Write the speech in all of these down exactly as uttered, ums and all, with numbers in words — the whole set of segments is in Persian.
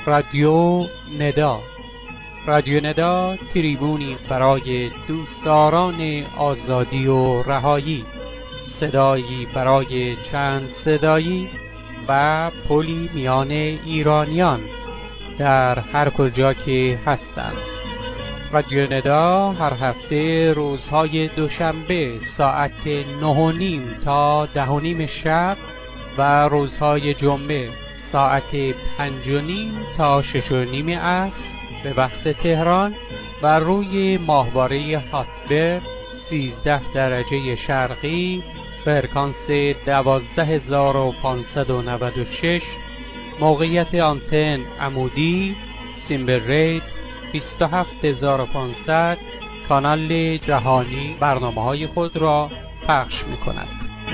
رادیو ندا. رادیو ندا تریبونی برای دوستداران آزادی و رهایی، صدایی برای چند صدایی و پلی میان ایرانیان در هر کجا که هستند. رادیو ندا هر هفته روزهای دوشنبه ساعت نه و نیم تا ده و نیم شب و روزهای جمعه ساعت پنج و نیم تا شش و نیم عصر به وقت تهران و روی ماهواره هاتبر سیزده درجه شرقی فرکانس دوازده هزار و پانصد و نود و شش، موقعیت آنتن عمودی سیمبل ریت بیست و هفت هزار و پانصد، کانال جهانی برنامه‌های خود را پخش می‌کند.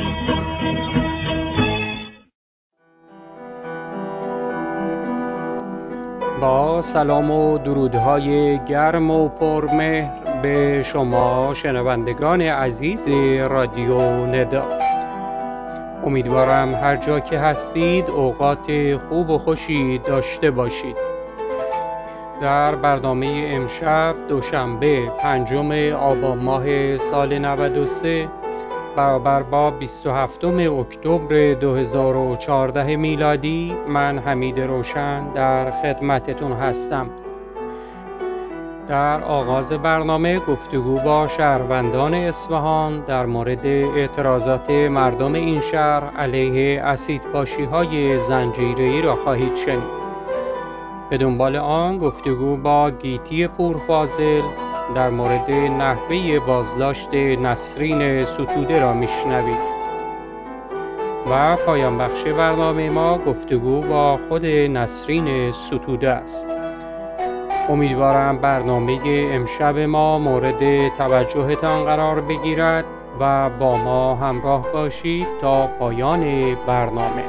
با سلام و درودهای گرم و پرمهر به شما شنوندگان عزیز رادیو ندا، امیدوارم هر جا که هستید اوقات خوب و خوشی داشته باشید. در برنامه امشب دوشنبه پنجم آبان ماه سال نود و سه برابر با بیست و هفتم اکتبر دو هزار و چهارده میلادی، من حمید روشن در خدمتتون هستم. در آغاز برنامه گفتگو با شهروندان اصفهان در مورد اعتراضات مردم این شهر علیه اسیدپاشی‌های زنجیره‌ای را خواهید شنید. به دنبال آن گفتگو با گیتی پورفاضل در مورد نحوه بازداشت نسرین ستوده را میشنوید و پایان بخش برنامه ما گفتگو با خود نسرین ستوده است. امیدوارم برنامه امشب ما مورد توجهتان قرار بگیرد و با ما همراه باشید تا پایان برنامه.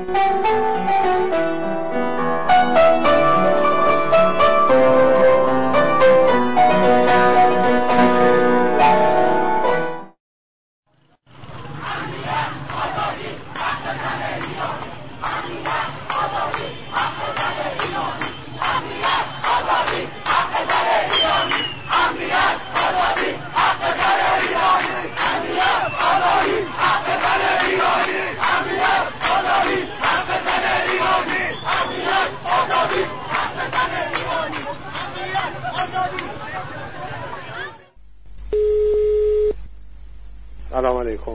سلام علیکم.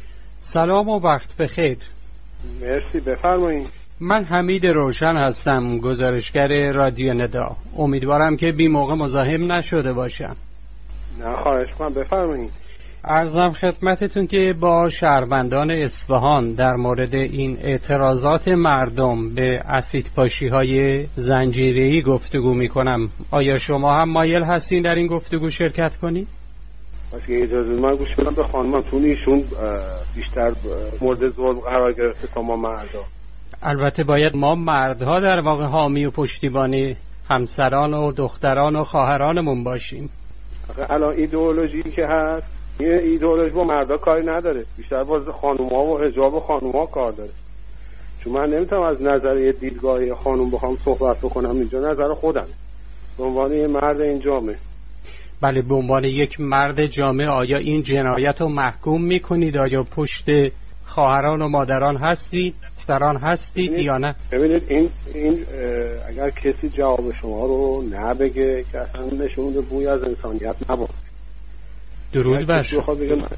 سلام و وقت بخیر. مرسی، بفرمایید. من حمید روشن هستم، گزارشگر رادیو ندا. امیدوارم که بی موقع مزاحم نشده باشم. نه خواهش کنم، بفرمایید. عرضم خدمتتون که با شهروندان اصفهان در مورد این اعتراضات مردم به اسیدپاشی‌های زنجیره‌ای گفتگو می‌کنم. آیا شما هم مایل هستین در این گفتگو شرکت کنید؟ پس که اجازه من گوش بدم به خانمم، چون ایشون بیشتر مورد ظلم قرار گرفته تا ما مردا. البته باید ما مردها در واقع حامی و پشتیبان همسران و دختران و خواهرانمون باشیم. الان ایدئولوژی که هست، این ایدئولوژی با مردا کاری نداره، بیشتر با خانوما و حجاب خانوما کار داره. چون من نمیتونم از نظر یه دیدگاه خانوم بخوام صحبت بکنم، اینجا نظر خودم به عنوان یه مرد این جامعه. بله، به عنوان یک مرد جامعه آیا این جنایت رو محکوم میکنید؟ آیا پشت خواهران و مادران هستید، دختران هستید یا نه؟ ببینید این این اگر کسی جواب شما رو نبگه که اصلا نشون ده بوی از انسانیت نبود. درود بر شما.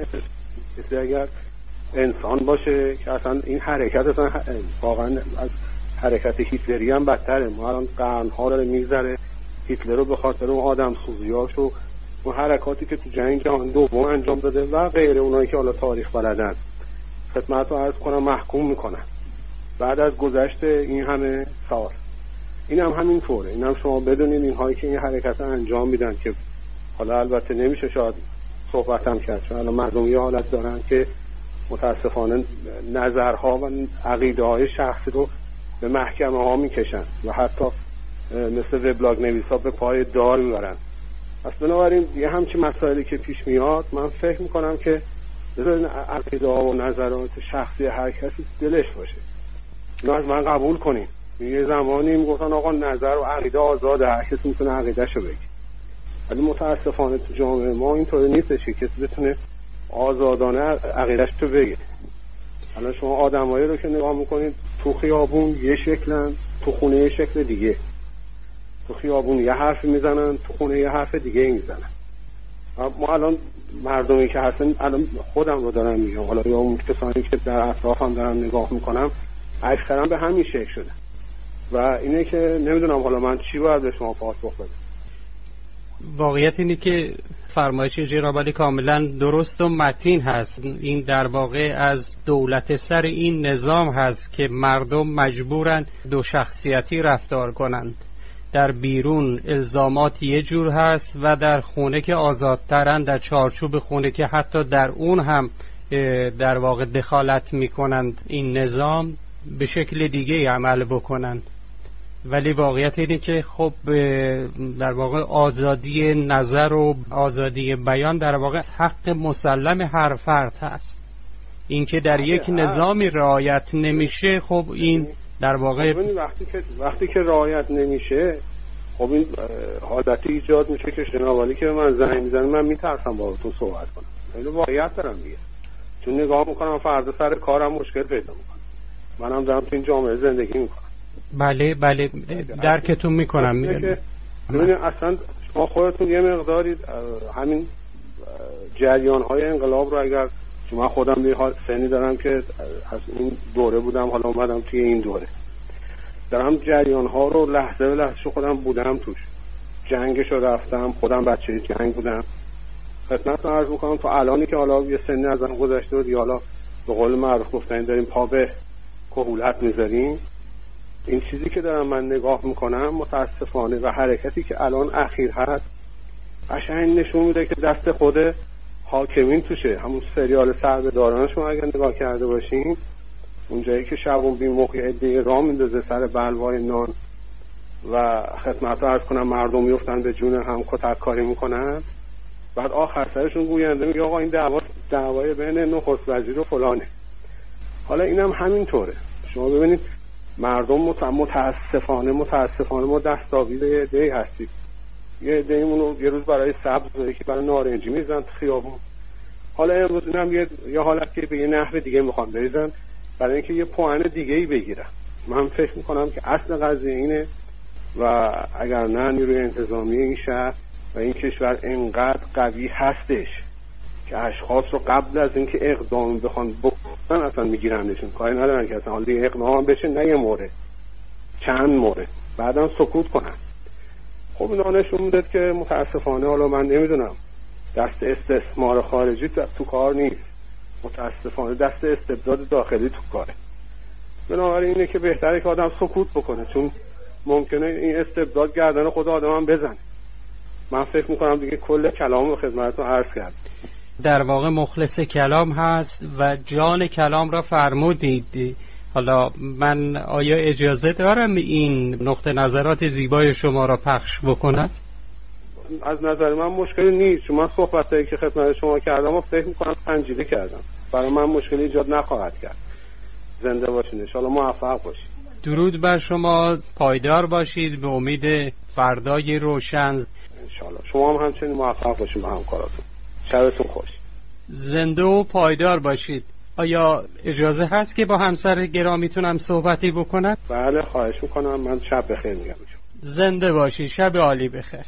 کسی اگر انسان باشه که اصلا این حرکت اصلا واقعا از حرکت هیتلری هم بدتره. ما الان قرن‌ها رو میگذره هیتلر رو به خاطر اون آدم سوزیاش و اون حرکاتی که تو جنگ جهان دوم انجام داده و غیره، اونایی که حالا تاریخ بلدن خدمت رو عرض کنم محکوم میکنن بعد از گذشت این همه سال. این هم همین طوره. این هم شما بدونید اینهایی که این حرکت انجام میدن که حالا البته نمیشه شاید صحبت هم کرد، چون الان مردم یه حالت دارن که متاسفانه نظرها و عقیده های شخصی رو به محکمه ها میکشن و حتی مثل وبلاگ نویسا به پای دار میبرن. پس بنابراین یه همچین مسائلی که پیش میاد، من فکر میکنم که بذارین عقیده ها و نظرات شخصی هر کسی دلش باشه، اینو از من قبول کنیم. یه زمانی میگفتن آقا نظر و عقیده آزاده، هر کسی میتونه عقیدهشو بگه، ولی متاسفانه تو جامعه ما اینطوری نیستش که کسی بتونه آزادانه عقیدهشو بگه. الان شما آدمایی رو که نگاه میکنید تو خیابون یه شکلن، تو خونه یه شکل دیگه. تو خیابون یه حرفی میزنن، تو خونه یه حرف دیگه میزنن. ما الان مردمی که هستن، الان خودم رو دارم میگم، حالا یا اون کسانی که در اطرافم دارم نگاه میکنم، اکثرا به همین شکل شده و اینه که نمیدونم حالا من چی باید به شما پاسخ بدم. واقعیت اینه که فرمایش جناب عالی کاملا درست و متین هست. این در واقع از دولت سر این نظام هست که مردم مجبورن دو شخصیتی رفتار کنند. در بیرون الزامات یه جور هست و در خونه که آزادترن، در چارچوب خونه که حتی در اون هم در واقع دخالت میکنند این نظام، به شکل دیگه عمل بکنند. ولی واقعیت اینه که خب در واقع آزادی نظر و آزادی بیان در واقع حق مسلم هر فرد هست. اینکه در یک نظامی رعایت نمیشه، خب این در واقع وقتی که وقتی که رعایت نمیشه، خب این حالتی ایجاد میشه که جناب عالی که من زنگ میزنه من میترسم باهاتون صحبت کنم. خیلی واقعیت دارم میگم، چون نگاه میکنم فردا سر کارم مشکل پیدا میکنم. منم دارم تو این جامعه زندگی میکنم. بله بله درکتون میکنم. ببینید اصلا شما خودتون یه مقداری همین جریان های انقلاب رو، اگر من خودم یه سنی دارم که از این دوره بودم، حالا اومدم توی این دوره، دارم جریان ها رو لحظه به لحظه خودم بودم توش، جنگش رو رفتم، خودم بچه جنگ بودم. خدمتتون عرض میکنم تو الانی که حالا یه سنی ازم گذشته بود، حالا به قول معروف گفتن داریم پا به کهولت میذاریم، این چیزی که دارم من نگاه میکنم متاسفانه و حرکتی که الان اخیر هست قشنگ نشون میده که دست خود حاکمین توشه. همون سریال سربه‌داران شما اگر نگاه کرده باشین، اونجایی که شبون بی موقع عده راه میندازه سر بلوای نان و خدمت عرض کنم مردم میفتن به جون هم، کتک کاری میکنن، بعد آخر سرشون گوینده میگه آقا این دعوا دعوای بین نخست وزیر و فلانه. حالا اینم همینطوره. شما ببینید مردم متاسفانه متاسفانه ما دستاویز یه عده‌ای هستیم. یه عده‌ایمون رو یه روز برای سبز و یکی برای نارنجی میزنن تو خیابون. حالا امروز اینم یه یه حالت که به یه نحو دیگه میخوان بریزن برای اینکه یه پوان دیگه‌ای بگیرن. من فکر میکنم که اصل قضیه اینه و اگر نه نیروی انتظامی این شهر و این کشور انقدر قوی هستش که اشخاص رو قبل از اینکه اقدام بخوان بکنن اصلا میگیرنشون، کاری ندارن که اصلا حالا اقدام بشه، نه یه مورد چند مورد بعدم سکوت کنن. خب اینا نشون میده که متاسفانه حالا من نمیدونم دست استثمار خارجی تو کار نیست، متاسفانه دست استبداد داخلی تو کاره. بنابراین اینه که بهتره که آدم سکوت بکنه، چون ممکنه این استبداد گردن خود آدم هم بزنه. من فکر میکنم دیگه کل کلام رو خدمتتون عرض کردم. در واقع مخلص کلام هست و جان کلام را فرمودید. حالا من آیا اجازه دارم این نقطه نظرات زیبای شما را پخش بکنم؟ از نظر من مشکلی نیست، چون من صحبتایی که خدمت شما کردم و فکر میکنم سنجیده کردم، برای من مشکلی ایجاد نخواهد کرد. زنده باشین، ان شاءالله موفق باشید. درود بر شما، پایدار باشید، به امید فردای روشن. ان شاءالله شما هم همچنین موفق باشید با همکاراتون. شبتون خوش. زنده و پایدار باشید. آیا اجازه هست که با همسر گرامیتونم صحبتی بکنم؟ بله خواهش میکنم. من شب بخیر میگم. زنده باشید، شب عالی بخیر.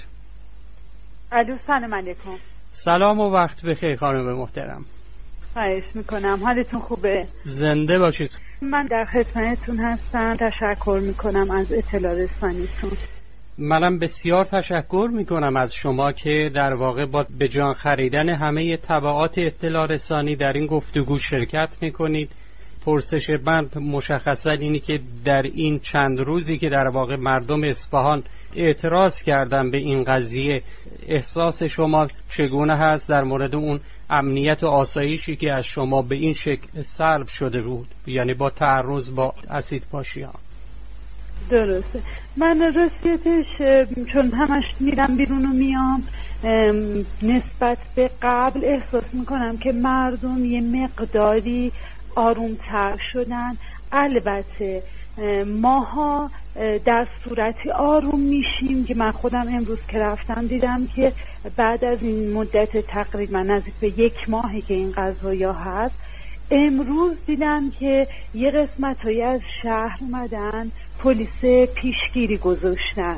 الو سلام علیکم. سلام و وقت بخیر خانم محترم. خواهش میکنم. حالتون خوبه؟ زنده باشید. من در خدمتتون هستم. تشکر میکنم از اطلاع رسانیتون. منم بسیار تشکر میکنم از شما که در واقع با به جان خریدن همه تبعات اطلاع رسانی در این گفتگو شرکت میکنید. پرسش من مشخصا اینی که در این چند روزی که در واقع مردم اصفهان اعتراض کردن به این قضیه، احساس شما چگونه هست در مورد اون امنیت و آسایشی که از شما به این شکل سلب شده بود، یعنی با تعرض با اسیدپاشی ها؟ درسته. من راستیتش چون همش میرم بیرون و میام، نسبت به قبل احساس میکنم که مردم یه مقداری آرومتر شدن. البته ماها در صورتی آروم میشیم که من خودم امروز که رفتم دیدم که بعد از این مدت تقریبا نزدیک به یک ماهی که این قضایا هست، امروز دیدم که یه قسمتایی از شهر اومدن پلیس پیشگیری گذاشتن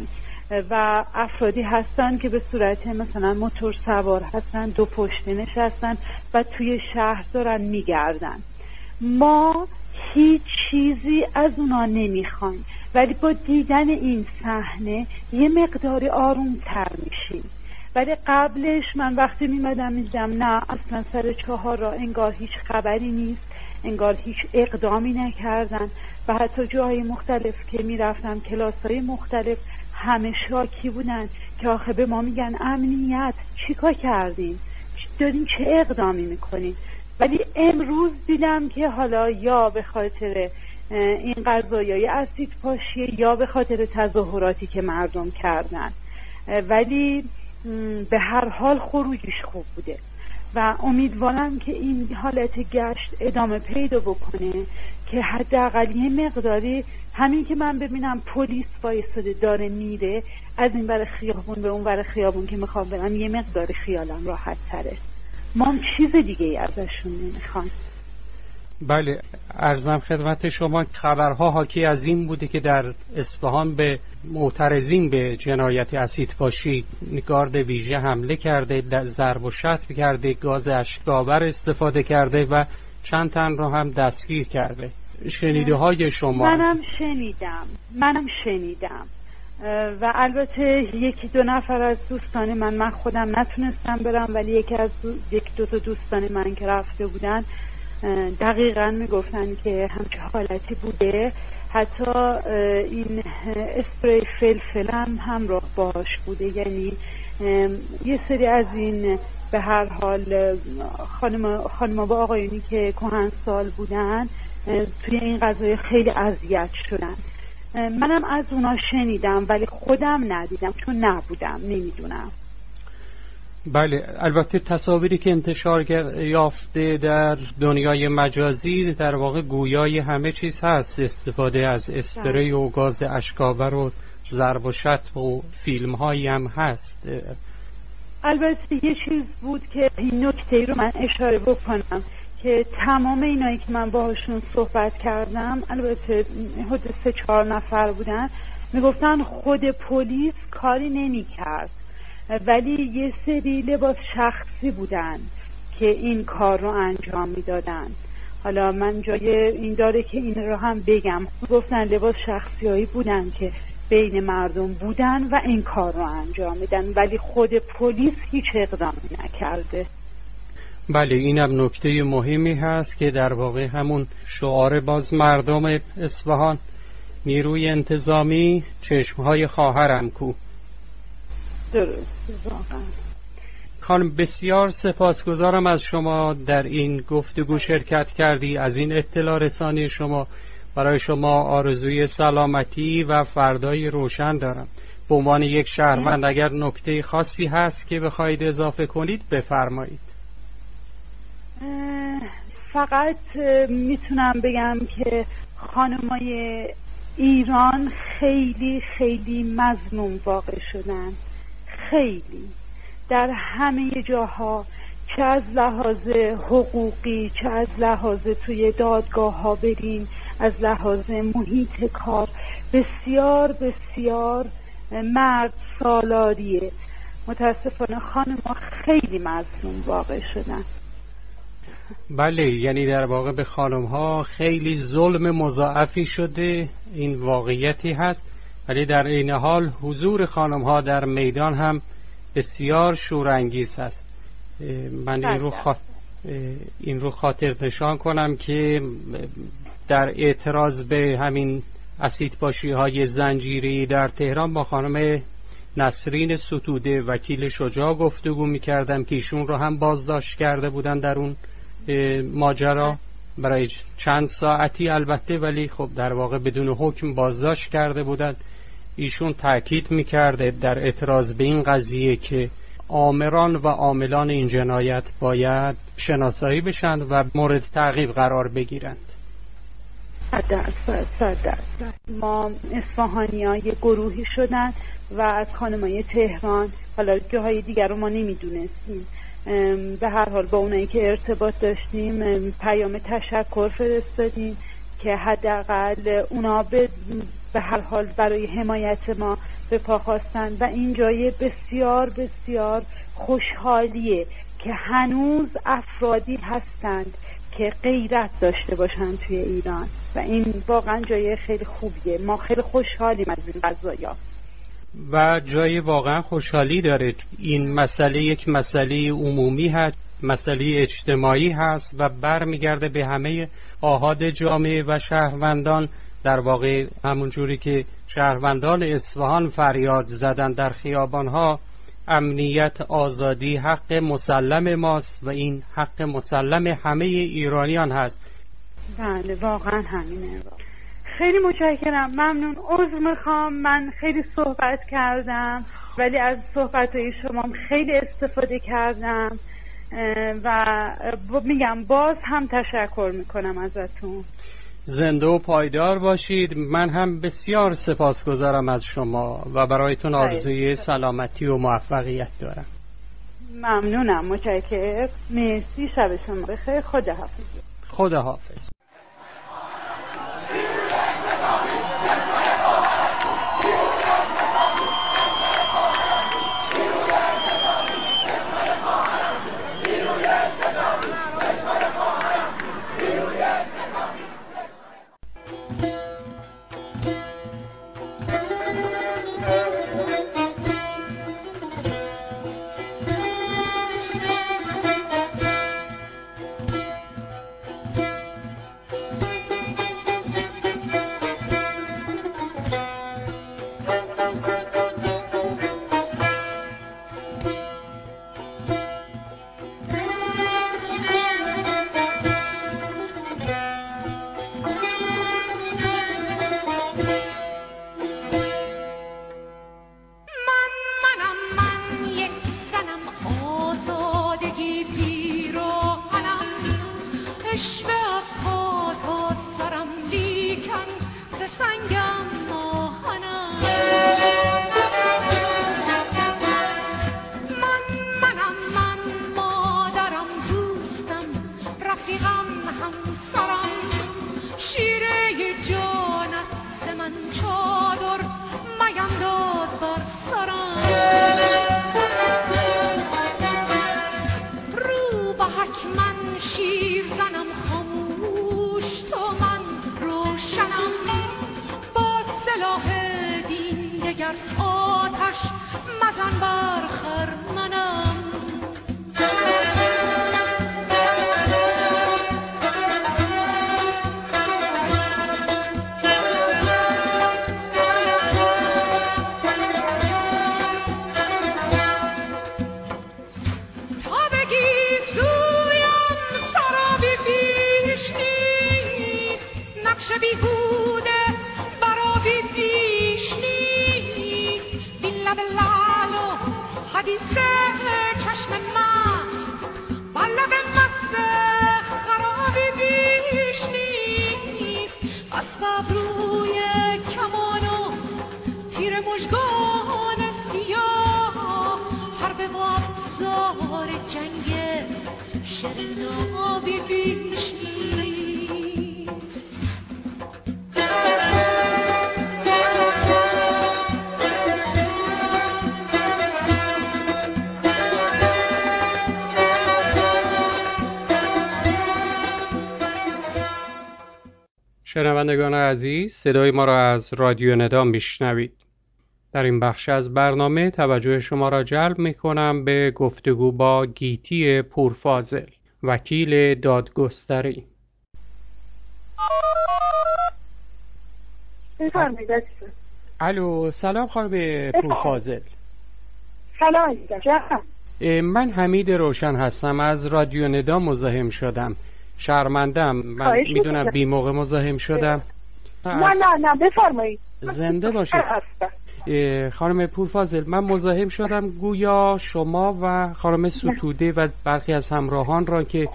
و افرادی هستن که به صورت مثلا موتور سوار هستن، دو پشته نشستن و توی شهر دارن میگردن. ما هیچ چیزی از اونا نمیخوایم، ولی با دیدن این صحنه یه مقداری آروم تر میشیم. ولی قبلش من وقتی میمدم میدم نه اصلا سر چهار را انگار هیچ خبری نیست، انگار هیچ اقدامی نکردن و حتی جاهای مختلف که میرفتم کلاس‌های مختلف همه شاکی بودن که آخه به ما میگن امنیت چیکار کردین؟ دارین چه اقدامی میکنین؟ ولی امروز دیدم که حالا یا به خاطر این قضایای اسید پاشی یا به خاطر تظاهراتی که مردم کردن، ولی به هر حال خروجش خوب بوده و امیدوارم که این حالت گشت ادامه پیدا بکنه که حداقل یه مقداری همین که من ببینم پلیس وایساده داره میره از این ور خیابون به اون ور خیابون که میخوام برم، یه مقداری خیالم راحت تره. ما هم چیز دیگه ای ازشون نمیخوام. بله، عرضم خدمت شما خبرها حاکی از این بوده که در اصفهان به معترضین به جنایت اسیدپاشی گارد ویژه حمله کرده، ضرب و شتم کرده، گاز اشک‌آور استفاده کرده و چند تن رو هم دستگیر کرده. شنیده های شما؟ منم شنیدم منم شنیدم و البته یکی دو نفر از دوستان من من خودم نتونستم برم، ولی یکی از دو، یک دو تا دوستان من که رفته بودن دقیقاً میگفتن که همچه حالتی بوده. حتی این اسپری فلفل هم همراه باش بوده، یعنی یه سری از این به هر حال خانم خانم‌ها و آقایونی که کهنسال بودن توی این قضیه خیلی اذیت شدن. منم از اونا شنیدم ولی خودم ندیدم چون نبودم، نمیدونم. بله، البته تصاویری که انتشار یافته در دنیای مجازی در واقع گویای همه چیز هست، استفاده از اسپری و گاز اشک‌آور و ضرب و شتم و فیلم هایی هم هست. البته یه چیز بود که این نکته رو من اشاره بکنم که تمام اینایی که من باهاشون صحبت کردم، البته حدود سه چهار نفر بودن، میگفتن خود پلیس کاری نمی کرد ولی یه سری لباس شخصی بودن که این کار رو انجام میدادن. حالا من جای این داره که این رو هم بگم، گفتن لباس شخصی هایی بودن که بین مردم بودن و این کار رو انجام میدن ولی خود پلیس هیچ اقدامی نکرده. بله، اینم نکته مهمی هست که در واقع همون شعار باز مردم اصفهان، نیروی انتظامی چشمهای خواهرم کو. درست، واقعا. خانم بسیار سپاسگزارم از شما در این گفتگو شرکت کردی، از این اطلاع رسانی شما. برای شما آرزوی سلامتی و فردای روشن دارم. به عنوان یک شهروند اگر نکته خاصی هست که بخواید اضافه کنید بفرمایید. فقط میتونم بگم که خانمای ایران خیلی خیلی مظلوم واقع شدن، خیلی در همه جاها، چه از لحاظ حقوقی، چه از لحاظ توی دادگاه ها برین، از لحاظ محیط کار، بسیار بسیار مرد سالاریه. متاسفانه خانم‌ها خیلی مظلوم واقع شدن. بله، یعنی در واقع به خانم ها خیلی ظلم مضاعفی شده، این واقعیتی هست. ولی در این حال حضور خانم ها در میدان هم بسیار شورانگیز هست. من این رو, خا... این رو خاطر نشان کنم که در اعتراض به همین اسیدپاشی های زنجیری در تهران با خانم نسرین ستوده وکیل شجاع گفتگو می‌کردم که ایشون رو هم بازداشت کرده بودن در اون ماجرا برای چند ساعتی البته، ولی خب در واقع بدون حکم بازداشت کرده بودن. ایشون تاکید می‌کرده در اعتراض به این قضیه که آمران و عاملان این جنایت باید شناسایی بشن و مورد تعقیب قرار بگیرند. صد درصد صد درصد. ما اصفهانی ها یه گروهی شدن و از خانمای تهران، حالا جاهای دیگر رو ما نمیدونستیم، به هر حال با اونایی که ارتباط داشتیم پیام تشکر فرستادیم که حداقل اونا به به هر حال برای حمایت ما به پا خواستن و این جای بسیار بسیار خوشحالیه که هنوز افرادی هستند که غیرت داشته باشن توی ایران و این واقعا جای خیلی خوبیه. ما خیلی خوشحالیم از این قضایا و جای واقعا خوشحالی داره. این مسئله یک مسئله عمومی هست، مسئله اجتماعی هست و برمیگرده به همه آحاد جامعه و شهروندان. در واقع همون جوری که شهروندان اصفهان فریاد زدن در خیابانها امنیت، آزادی حق مسلم ماست و این حق مسلم همه ایرانیان هست. بله واقعا همینه. خیلی متشکرم، ممنون. عذر میخوام من خیلی صحبت کردم ولی از صحبتهای شما خیلی استفاده کردم و میگم باز هم تشکر میکنم ازتون. زنده و پایدار باشید. من هم بسیار سپاسگزارم از شما و برایتون آرزوی سلامتی و موفقیت دارم. ممنونم، متشکرم. مرسی، شب شما بخیر. خداحافظ. خداحافظ. شنوندگان عزیز، صدای ما را از رادیو ندا میشنوید. در این بخش از برنامه توجه شما را جلب میکنم به گفتگو با گیتی پورفاضل، وکیل دادگستری. بفرمایید. الو، سلام خانم پورفاضل. سلام عزیزم. من حمید روشن هستم، از رادیو ندا مزاحم شدم. شرمندم، من میدونم بی موقع مزاحم شدم. نه نه نه بفرمایید. زنده باشید. خانم پورفاضل، من مزاحم شدم گویا شما و خانم ستوده و برخی از همراهان را که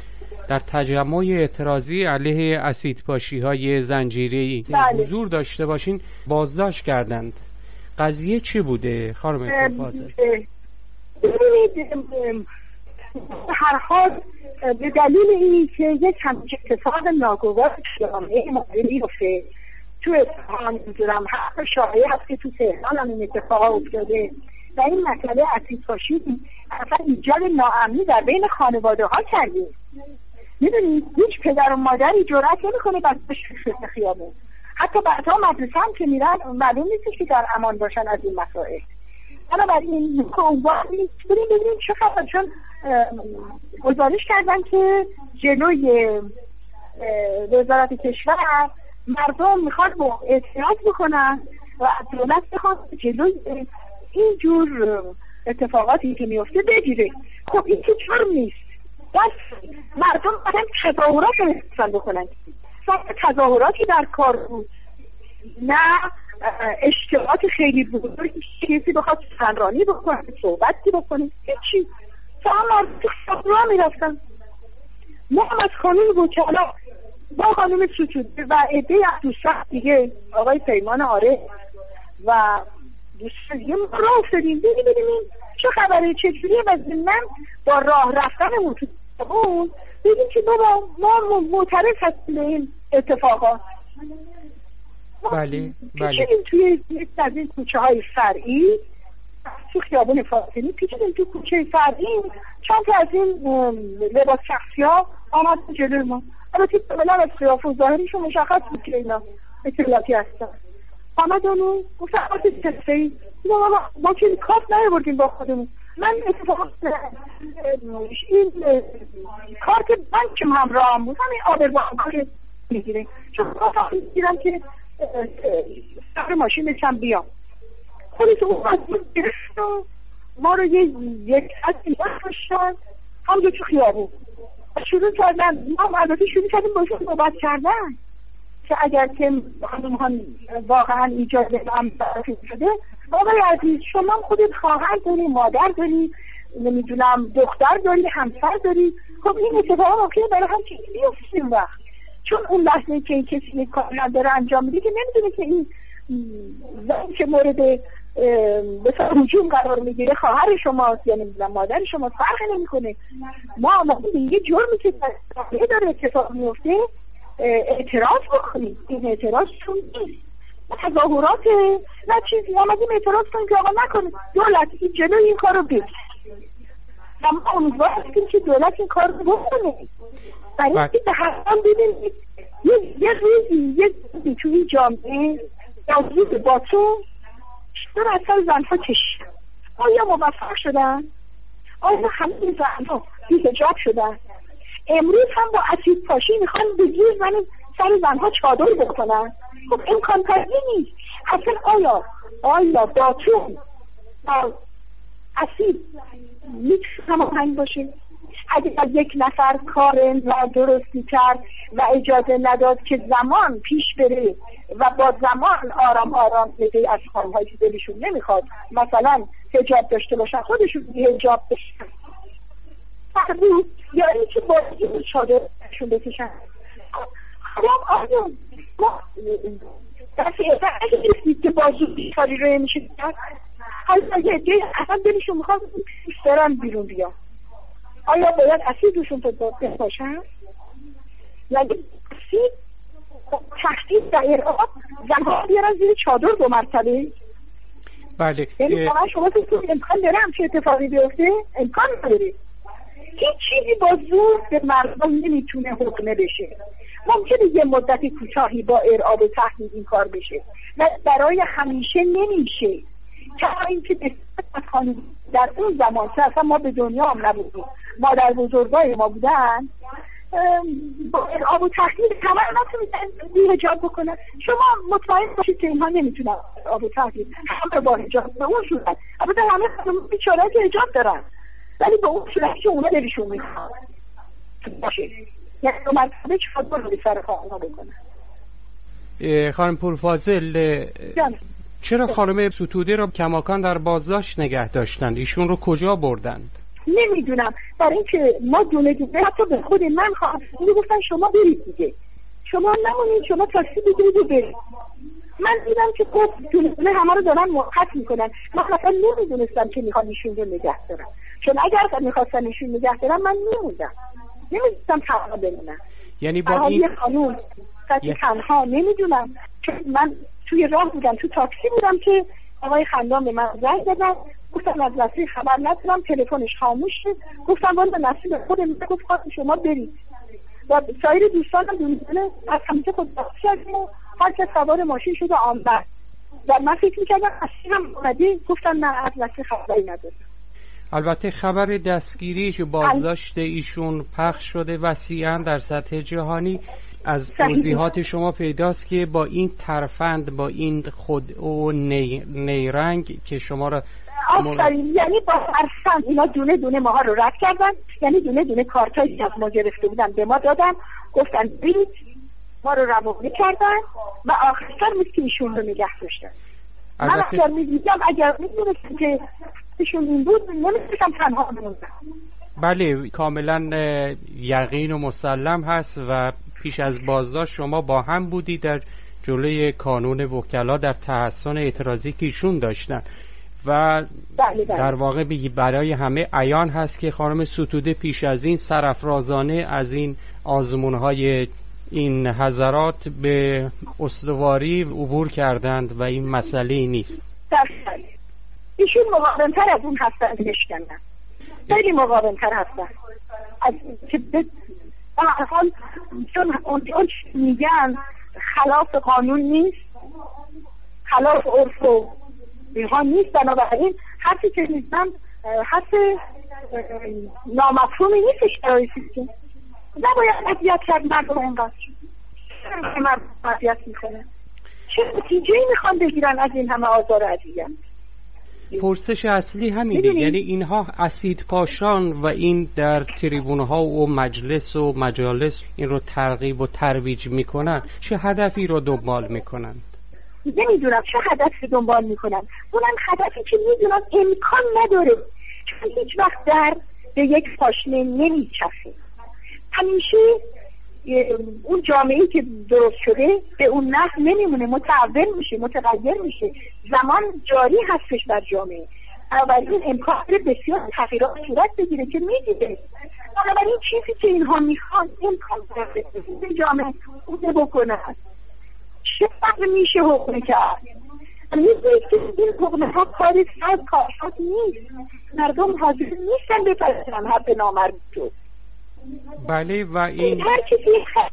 در تجمع اعتراضی علیه اسیدپاشی‌های زنجیره‌ای بله. حضور داشته باشین بازداشت کردند. قضیه چی بوده خانم پرفاضل؟ ببینید هر حال به دلیل این که یک همچه اتفاق ناگوار جامعه ما میفته تو اصفهان میدونم حق شایعه هست که تو تهران هم این اتفاق افتاده و این مسئله اسیدپاشی اصلا ایجاد ناامنی در بین خانواده ها کرده. میدونید هیچ پدر و مادری جرأت نمیکنه بچه‌ش تو خیابون، حتی بعضا مدرسه هم که میرن معلوم نیست که در امان باشن از این مسائل. بنابراین کنوانی بریم ببینیم چه خبر، چون گزارش کردن که جلوی وزارت کشور مردم میخواد با اعتراض بکنن و از دولت بخواد جلوی اینجور اتفاقاتی که میفته بگیره. خب این که جرم نیست، بس مردم باید تظاهرات رو بکنن. تظاهراتی در کار بود، نه اشتباهات خیلی بزرگی کسی بخواد سخنرانی بکنه، صحبتی بکنه، هیچی. فقط مردم را میرفتن. ما هم از خانون وکلا با خانم ستوده و عده از دوستان دیگه آقای پیمان آره و دوستان دیگه ما راه افتادیم ببینیم ببینیم چه خبره، چجوریه و ضمن با راه رفتنمون تو اون ببینیم که بابا ما معترض هستیم به این اتفاقات. بله بله. پیچیدیم توی یک از این کوچه های فرعی تو خیابون فاطمی، پیچیدیم توی کوچه فرعی، چند تا از این لباس شخصی ها آمد جلوی ما. البته کاملا از قیافه و ظاهرشون مشخص بود که اینا اطلاعاتی هستن. آمدن و گفتن آتی کسی ما ما که کارت نیاوردیم با خودمون. من اتفاقا این کارت بانکم همراه هم بود، همین آبربانک میگیره، چون کارت میگیرم که سر ماشین بچم بیام. خودش اون از گرفت و ما رو یه یک ساعت ایمان کشتن همونجا تو خیابون شروع کردن. ما البته شروع کردیم باشون صحبت کردن که اگر که خانم ها واقعا ایجاد امن شده، آقای عزیز شما خودت خواهر داری، مادر داری، نمیدونم دختر داری، همسر داری، خب این اتفاق ممکنه برای هم چیزی بیفته این وقت، چون اون لحظه که کسی یک کار نداره انجام میده که نمیدونه که این زنی که مورد به هجوم قرار میگیره خواهر شماست یا نمیدونم مادر شما، فرق نمیکنه. ما ما یه جرمی که در داره اتفاق میفته اعتراض بکنیم. این اعتراض چون نیست، تظاهرات نه چیزی، آمدیم اعتراض کنیم که آقا نکنیم، دولت این جلوی این کار رو بگیر. ما امیدوار هستیم که دولت این کار رو بکنه. برای اینکه به هر حال ببینید یه روزی یه روزی توی جامعه یا روز با تو چطور اصلا زنها کشیدن، آیا موفق شدن؟ آیا همه زنها بی‌حجاب شدن؟ امروز هم با اسیدپاشی میخوان بگیر زن سر زنها چادر بکنن. خب امکان پذیر نیست. اصلا آیا آیا با تو با اسید میتونه هماهنگ باشه؟ اگر یک نفر کار نادرستی کرد و اجازه نداد که زمان پیش بره و با زمان آرام آرام بده از خانم‌هایی که دلشون نمیخواد مثلا حجاب داشته باشن خودشون حجاب داشتن فرمود یا اینکه بازی چادرشون بکشن. خب آیا ما دستی اگه رسید که بازو بیکاری رو نمیشه کرد، حالا یه جای اصلا دلشون میخواد دوست دارن بیرون بیا، آیا باید اسید روشون بپاشن؟ یعنی اسید تخدید در ارعاب زنها بیارن زیر چادر دو مرتبه؟ بله. یعنی واقعا شما تو امکان داره همچه اتفاقی بیفته؟ امکان نداره. هیچ چیزی با زور به مردم نمیتونه حکمه بشه. ممکنه یه مدت کوتاهی با ارعاب و تهدید این کار بشه و برای همیشه نمیشه. کما اینکه از خانم در اون زمان که اصلا ما به دنیا هم نبودیم، مادر بزرگای ما بودن، با ارعاب و تهدید همه نتونستن بی حجاب بکنن. شما مطمئن باشید که اینها نمیتونن ارعاب و تهدید همه با حجاب به اون صورت. البته همه خانم بیچاره که حجاب دارن ولی به اون صورت که اونا دلشون میخواد باشه، یعنی دو مرتبه چادر رو به سر خانم‌ها بکنن. خانم پرفاضل چرا خانم ستوده را کماکان در بازداشت نگه داشتند؟ ایشون رو کجا بردند؟ نمیدونم، برای اینکه ما دونه دونه حتی به خود من خواهم گفتن شما برید دیگه، شما نمونید، شما تاکسی بگیرید و برید. من دیدم که خب دونه دونه همه رو دارن موقت میکنن. من مثلا نمیدونستم که میخوان ایشون رو نگه دارن، چون اگر میخواستن ایشون نگه دارن من میموندم، نمیدونستم تنها بمونم. یعنی با این قانون یه... تنها نمیدونم، چون من توی راه بودم، تو تاکسی بودم که آقای خندان به من زنگ زدن، گفتم از نصیر خبر ندارم، تلفنش خاموش شد. گفتم والا نصیر خود من گفت خواهد شما برید و سایر دوستانم دونه از همیشه خود داشت کردیم و هر کس سوار ماشین شد و آمد و من فکر میکردم نصیر هم اومده. گفتم نه، از نصیر خبری ندارم. البته خبر دستگیریش و بازداشت ایشون پخش شده وسیعاً در سطح جهانی. از توضیحات شما پیداست که با این ترفند، با این خود و نی... نیرنگ که شما را آفرین، یعنی با ترفند اینا دونه دونه ماها رو رد کردن، یعنی دونه دونه کارتایی از ما گرفته بودن به ما دادن، گفتن برید، ما رو روانی کردن و آخرش نیست که ایشون رو نگه داشتن. من اگر میدیدم، اگر میدونستم که ایشون این بود، نمیدونستم تنها بمونم. بله، کاملا یقین و مسلم هست و پیش از بازداشت شما با هم بودی در جلوی کانون وکلا در تحسن اعتراضی که ایشون داشتن و بله بله. در واقع برای همه عیان هست که خانم ستوده پیش از این سرافرازانه از این آزمونهای این حضرات به استواری عبور کردند و این مسئله نیست. درسته. ایشون مقاومتر از اون هستن نشکنن، خیلی مقاومتر هستن از که به حال، چون اون میگن خلاف قانون نیست، خلاف عرف و اینها نیست، بنابراین حرفی که میزنن حرف نامفهومی نیستش برای سیستم. نباید اذیت کرد مردم اینقدر، مردم اذیت میکنه، چه نتیجه‌ای میخوان بگیرن از این همه آزار و اذیت؟ پرسش اصلی همینه، یعنی اینها اسید پاشان و این در تریبون ها و مجلس و مجالس این رو ترغیب و ترویج میکنن، چه هدفی رو دنبال میکنن؟ نمیدونم چه هدفی دنبال میکنن. اونم هدفی که میدونم امکان نداره، چون هیچ وقت در به یک پاشنه نمیچفه. همیشه اون جامعه‌ای که درست شده به اون نحو نمیمونه، متحول میشه، متغیر میشه، زمان جاری هستش بر جامعه. بنابراین امکان داره بسیار تغییرات صورت بگیره که میدیده. بنابراین چیزی که اینها میخوان امکان داره این جامعه اون بکنه. چه فرق میشه حکم کرد؟ میدونید که این حکم ها کاری ساز کارشات نیست، مردم حاضر نیستن بپذیرن حرف نامرئی شد. بله و این هر کسی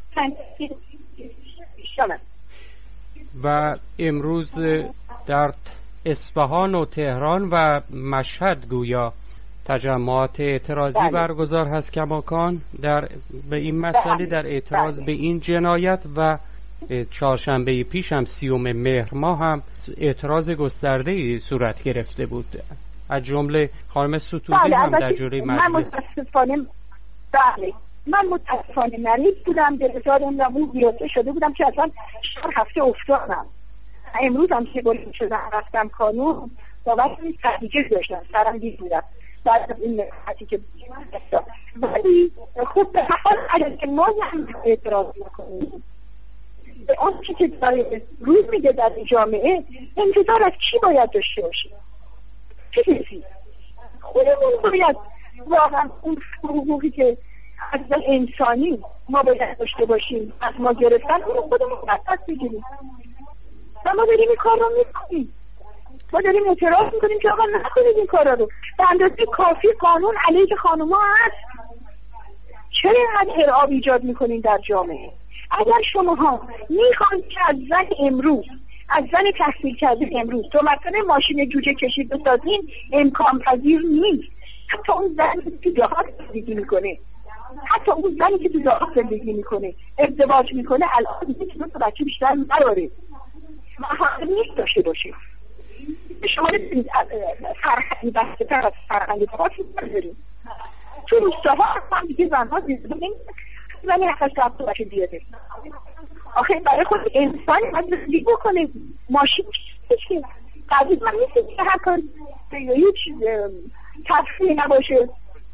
و امروز در اصفهان و تهران و مشهد گویا تجمعات اعتراضی بله. برگزار هست کماکان در به این مسئله، در اعتراض بله. به این جنایت و چهارشنبه پیش هم سیوم مهر ماه هم اعتراض گسترده‌ای صورت گرفته بود، از جمله خانم ستوده بله. هم در جلوی مجلس. من متاسفانه بله من متاسفانه مریض بودم، دلزارم نمون بیاته شده بودم که اصلا چهار هفته افتادم. امروز هم که بلند شدم رفتم کانون باید این تحقیقه داشتم، سرم دید بودم بعد از این نقاطی که ولی خب به حال اگر که ما هم اعتراض نکنیم به اون چی که روی میده در جامعه، انتظار از کی باید داشته باشه؟ چه کسی؟ خودمون باید واقعا اون حقوقی که از انسانی ما باید داشته باشیم از ما گرفتن، اون رو خودمون باید بگیریم و ما داریم این کار رو میکنیم. ما داریم اعتراض میکنیم که آقا نکنید این کار رو. به اندازه کافی قانون علیه خانوما هست، چرا اینقدر ارعاب ایجاد میکنین در جامعه؟ اگر شماها میخواین که از زن امروز، از زن تحصیل کرده امروز تو مثلا ماشین جوجه کشید بسازین، امکان پذیر نیست. حتی اون زنی که دهات زندگی میکنه، حتی اون زنی که تو دهات زندگی میکنه ازدواج میکنه الان دیگه که تو بچه بیشتر نداره و حق نیست داشته باشه. شما نمیدونید فرهنگی بسته تر از فرهنگی خاصی نداریم. تو روستاها هم دیگه زنها زیده زنی حقش دفته بچه بیاده. آخه برای خود انسان باید زندگی بکنه. ماشین چیزی قضیت من نیست که هر کار هیچ تفصیلی نباشه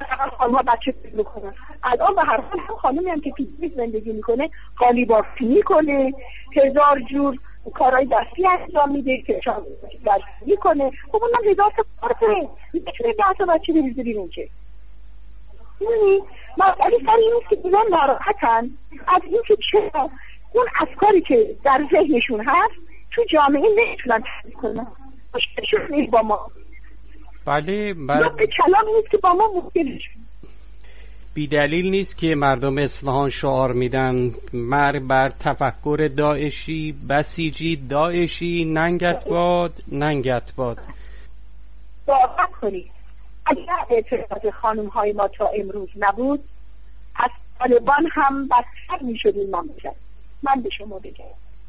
خانم‌ها بچه پیدا کنن. الان به هر حال هم خانمی هم که پیشنهاد زندگی میکنه قالی بافی میکنه، هزار جور کارهای دستی انجام میده که شام دستی میکنه. خب اونم هزار تا کار داره، میتونه ده تا بچه بریزه بیرون که. یعنی مسئله سر این است که اینا ناراحتن از این که چرا اون افکاری که در ذهنشون هست تو جامعه نمیتونن تحمیل کنن. مشکلشون نیست با ما. بله بر... به کلام نیست که با ما مشکلشون. بی دلیل نیست که مردم اصفهان شعار میدن مر بر تفکر داعشی بسیجی داعشی ننگت باد ننگت باد. باور کنید اگر اعتراض خانم های ما تا امروز نبود از طالبان هم بدتر میشد این مملکت. من به شما بگم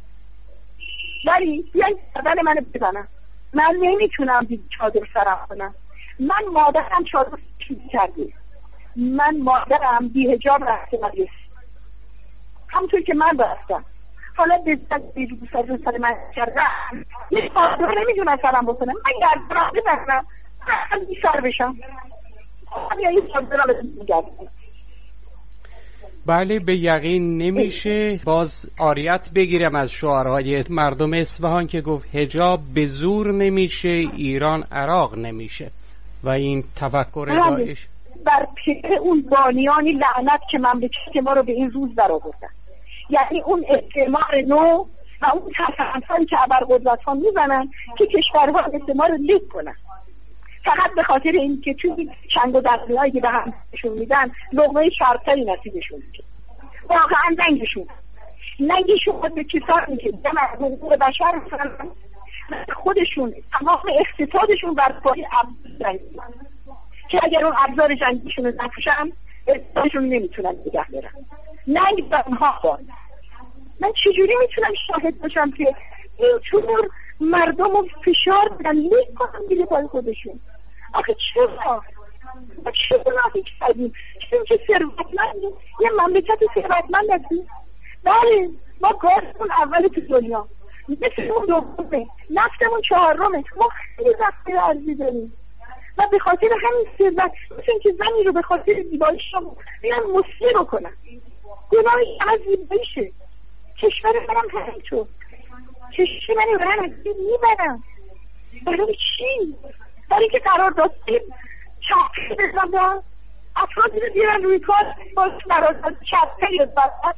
ولی بیاین بدن منو بزنم. من نمیتونم دید چادر سرم کنم. من مادرم چادر چیز کرده، من مادرم بی حجاب رفته مدرسه همونطور که من رفتم. حالا بزنید بیجو بسازون سر من کردم یه چادر نمیتونم سرم بکنم. من گردم بزنم من بی سر بشم یا این چادر را بزنم. بله به یقین نمیشه باز عاریت بگیرم از شعارهای مردم اصفهان که گفت حجاب به زور نمیشه ایران عراق نمیشه و این تفکر داعش بر پیر اون بانیانی لعنت که من به چشم ما رو به این روز در آوردن. یعنی اون استعمار نو و اون تفاهم‌هایی که ابرقدرت ها میزنن که کشورها استعمار رو لیک کنن فقط به خاطر این که توی چنگ و دقیقهایی که به هم نشون میدن لقمه شرطری نصیبشون میشه. واقعا ننگشون ننگشون خود به کسانی که دم از حقوق بشر میکنن خودشون تمام اقتصادشون بر پای ابزار جنگی که اگر اون ابزار جنگیشون رو نفوشن اقتصادشون نمیتونن نگه دارن. ننگ به اونها باد. من چجوری میتونم شاهد باشم که اینطور مردم رو فشار بدن لیک کنن دیگه پای خودشون؟ آخه چرا؟ ما چه گناهی کردیم؟ چون که ثروتمندیم، یه مملکت ثروتمند هستیم. بله ما گازمون اول تو دنیا، مثل اون دومه، نفتمون چهارمه، ما خیلی ذخایر ارزی داریم و به خاطر همین ثروت مثل اینکه زنی رو به خاطر زیباییش رو بیان مسیح بکنن. گناهی از زیباییشه. کشور منم همینطور، کشور منو برن از این میبرم. برای چی؟ برای که قرار داشتیم چپی بزنم افرادی رو بیارن روی کار باز قرار داشت چپی بزنم.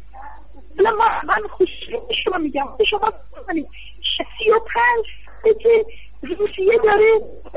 من خوشی شما میگم شما بزنید سی و پنج که روسیه داره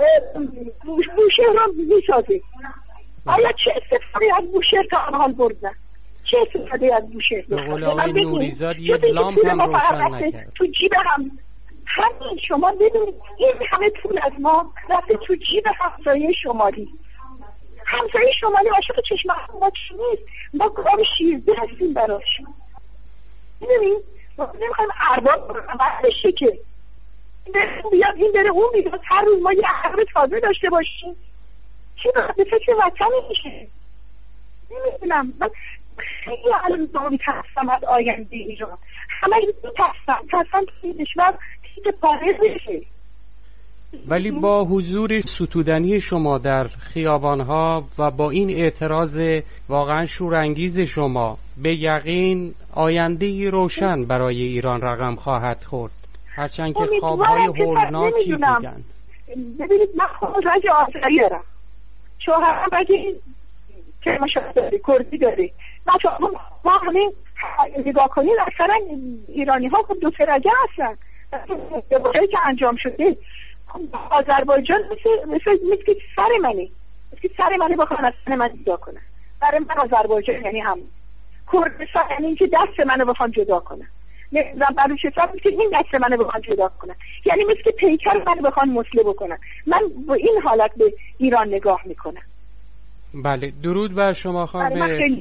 بوشهر رو میسازه. آیا چه استفاده از بوشهر تا حال بردن؟ چه استفاده از بوشهر؟ به قول آقای نوریزاد یه لامپ هم روشن نکرد تو جیب هم. همین شما ببینید این همه پول از ما رفته تو جیب همسایه شمالی. همسایه شمالی عاشق چشم ما چی نیست، ما گام شیرده هستیم براش. میدونید ما نمیخوایم ارباب بشه که بیاد این بره اون بیاد هر روز ما یه عرب تازه داشته باشیم. چی باید به فکر وطن میشه؟ نمیدونم من خیلی الان دامی ترسم از آینده ایران. همه این ترسم ترسم که این کشور که پاره بشه. ولی با حضور ستودنی شما در خیابانها و با این اعتراض واقعا شورانگیز شما به یقین آینده‌ای روشن برای ایران رقم خواهد خورد، هرچند که خواب‌های هولناکی دیدن. ببینید من خود رنج آذری دارم، شوهرم رنج کرمانشاه داره، کردی داره. بچه ما همه نگاه کنید اکثرا ایرانی ها خب دو سه رگه هستن. دوباره که انجام شده آذربایجان مثل مثل مثل که سر منه مثل سر منه بخوام از سن من جدا کنن. برای من آذربایجان یعنی هم کردستان یعنی اینکه دست منو بخوام جدا کنن. نمیدونم بلوچستان که این دست منو بخوام جدا کنن، یعنی مثل که پیکر منو بخوام مسله بکنن. من با این حالت به ایران نگاه میکنم. بله درود بر شما خانم،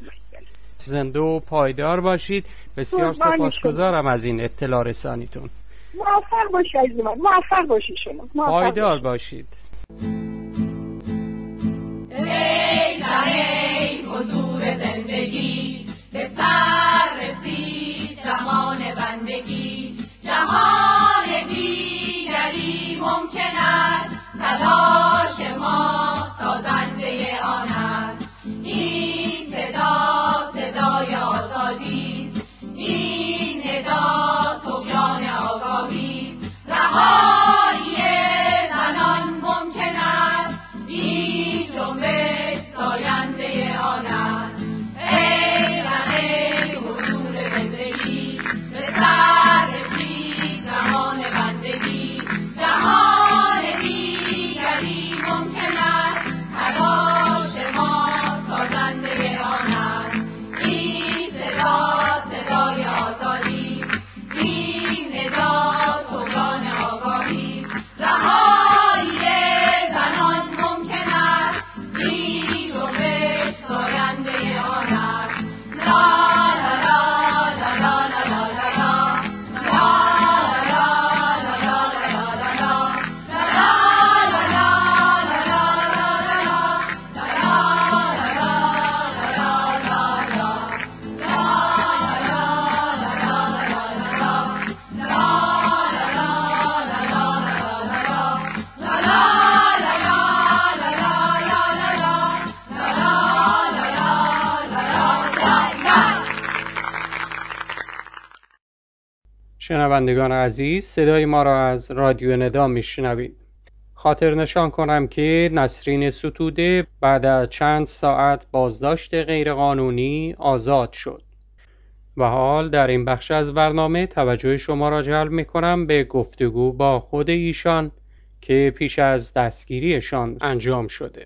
زنده و پایدار باشید. بسیار سپاسگزارم از این اطلاع رسانیتون. موفق باشید عزیز من، موفق باشید شما، پایدار باشید. ای ای حضور زندگی به سر رسید زمان بندگی، جهان دیگری ممکن است تلاش ما سازنده شنوندگان عزیز، صدای ما را از رادیو ندا میشنوید. خاطر نشان کنم که نسرین ستوده بعد از چند ساعت بازداشت غیرقانونی آزاد شد. و حال در این بخش از برنامه توجه شما را جلب می کنم به گفتگو با خود ایشان که پیش از دستگیریشان انجام شده.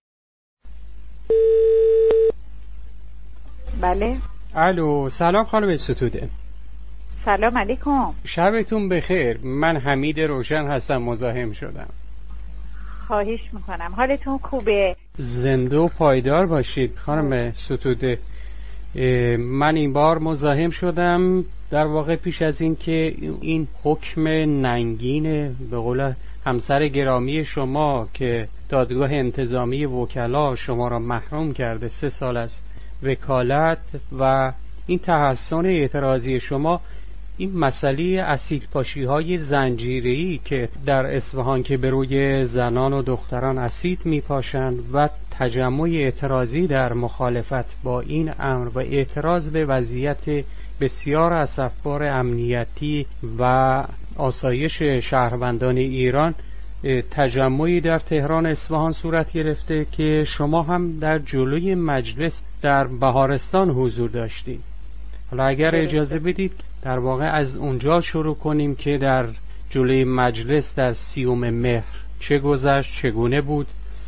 بله. الو، سلام خانم ستوده. سلام علیکم. شبتون بخیر. من حمید روشن هستم، مزاحم شدم. خواهش میکنم. حالتون خوبه؟ زنده و پایدار باشید خانم ستوده. من این بار مزاحم شدم در واقع پیش از این که این حکم ننگین به قول همسر گرامی شما که دادگاه انتظامی وکلا شما را محروم کرده سه سال از وکالت و این تحسن اعتراضی شما، این مسئله اسید پاشی های زنجیره‌ای که در اصفهان که به روی زنان و دختران اسید میپاشند و تجمع اعتراضی در مخالفت با این امر و اعتراض به وضعیت بسیار اسفبار امنیتی و آسایش شهروندان ایران، تجمعی در تهران اصفهان صورت گرفته که شما هم در جلوی مجلس در بهارستان حضور داشتید. حالا اگر اجازه بدید در واقع از اونجا شروع کنیم که در جلوی مجلس در سیوم مهر چه گذشت، چگونه بود؟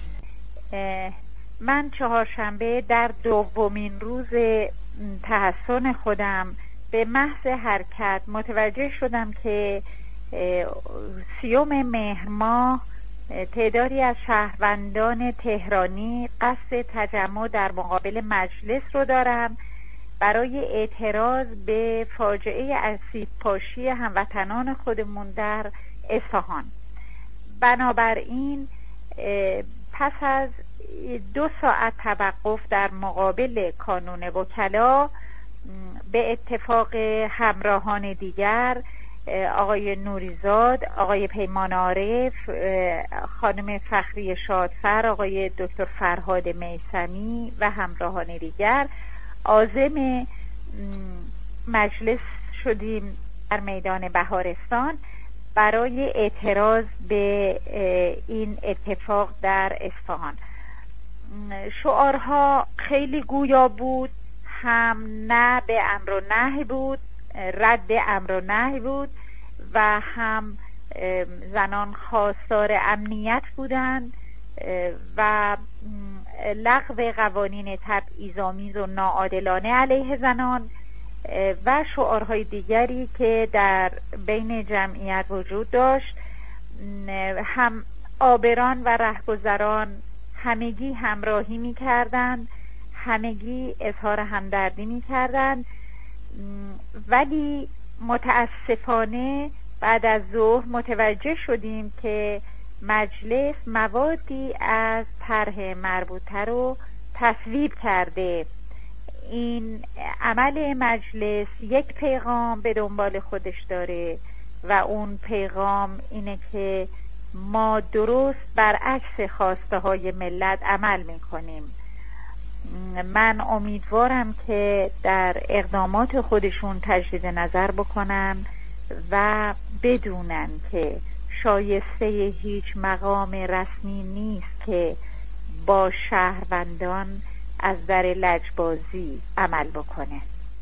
من چهارشنبه در دومین روز تحسن خودم به محض حرکت متوجه شدم که سیوم مهر ماه تعدادی از شهروندان تهرانی قصد تجمع در مقابل مجلس رو دارم برای اعتراض به فاجعه اسید پاشی هموطنان خودمون در اصفهان. بنابراین پس از دو ساعت توقف در مقابل کانون وکلا به اتفاق همراهان دیگر، آقای نوریزاد، آقای پیمان عارف، خانم فخری شادفر، آقای دکتر فرهاد میثمی و همراهان دیگر، عازم مجلس شدیم در میدان بهارستان برای اعتراض به این اتفاق در اصفهان. شعارها خیلی گویا بود، هم نه به امر و نهی بود، رد امر و نهی بود و هم زنان خواستار امنیت بودند و لغو قوانین تبعیض‌آمیز و ناعادلانه علیه زنان و شعارهای دیگری که در بین جمعیت وجود داشت. هم عابران و رهگذران همگی همراهی می کردند، همگی اظهار همدردی می کردند، ولی متاسفانه بعد از ظهر متوجه شدیم که مجلس موادی از طرح مربوطه رو تصویب کرده. این عمل مجلس یک پیغام به دنبال خودش داره و اون پیغام اینه که ما درست برعکس خواسته های ملت عمل میکنیم. من امیدوارم که در اقدامات خودشون تجدید نظر بکنن و بدونن که شایسته هیچ مقام رسمی نیست که با شهروندان از در لجبازی عمل بکنه.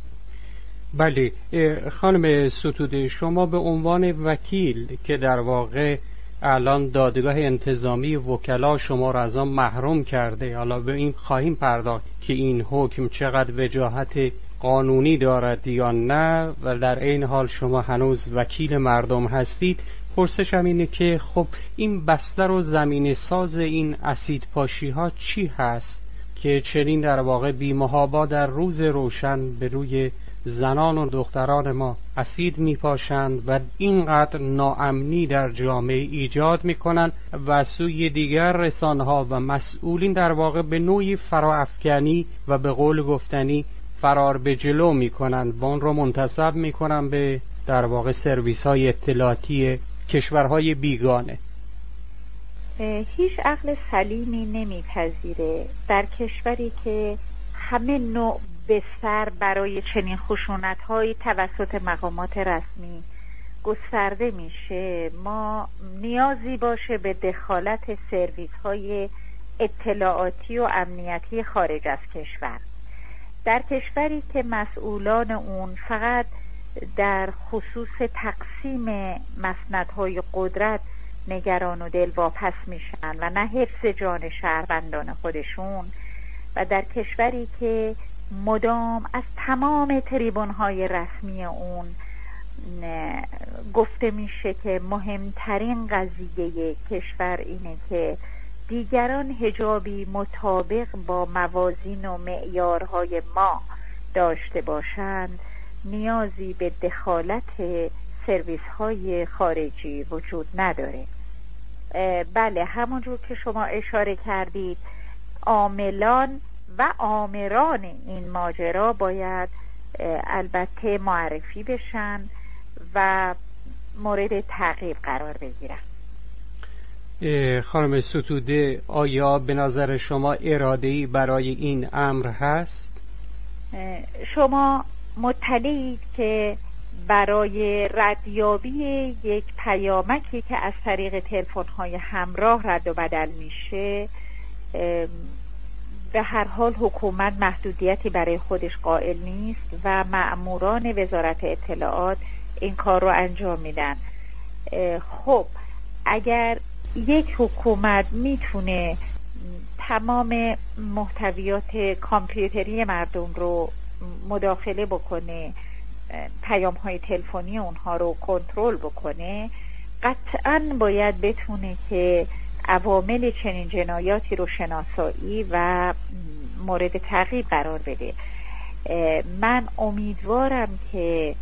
بله خانم ستوده، شما به عنوان وکیل که در واقع الان دادگاه انتظامی وکلا شما را از آن محروم کرده، حالا به این خواهیم پرداخت که این حکم چقدر وجاهت قانونی دارد یا نه، و در این حال شما هنوز وکیل مردم هستید. پرسشم اینه که خب این بستر و زمین ساز این اسید پاشی ها چی هست که چنین در واقع بی‌محابا در روز روشن به روی زنان و دختران ما اسید میپاشند و اینقدر ناامنی در جامعه ایجاد میکنند و سوی دیگر رسانه‌ها و مسئولین در واقع به نوعی فراافکنی و به قول گفتنی فرار به جلو میکنند و اون رو منتسب میکنند به در واقع سرویس های اطلاعاتی کشورهای بیگانه. هیچ عقل سلیمی نمیپذیره در کشوری که همه نوع بستر برای چنین خشونت‌هایی توسط مقامات رسمی گسترده میشه ما نیازی باشه به دخالت سرویس های اطلاعاتی و امنیتی خارج از کشور. در کشوری که مسئولان اون فقط در خصوص تقسیم مسندهای قدرت نگران و دلواپس میشن و نه حفظ جان شهروندان خودشون، و در کشوری که مدام از تمام تریبون‌های رسمی اون گفته میشه که مهمترین قضیه کشور اینه که دیگران حجابی مطابق با موازین و معیارهای ما داشته باشند، نیازی به دخالت سرویس های خارجی وجود نداره. بله، همونجور که شما اشاره کردید عاملان و آمران این ماجرا باید البته معرفی بشن و مورد تعقیب قرار بگیرن. خانم ستوده، آیا به نظر شما اراده‌ای برای این امر هست؟ شما مطلعید که برای ردیابی یک پیامکی که از طریق تلفن‌های همراه رد و بدل میشه به هر حال حکومت محدودیتی برای خودش قائل نیست و مأموران وزارت اطلاعات این کار رو انجام میدن. خب اگر یک حکومت میتونه تمام محتویات کامپیوتری مردم رو مداخله بکنه، پیام های تلفنی اونها رو کنترل بکنه، قطعاً باید بتونه که عوامل چنین جنایاتی رو شناسایی و مورد تعقیب قرار بده. من امیدوارم که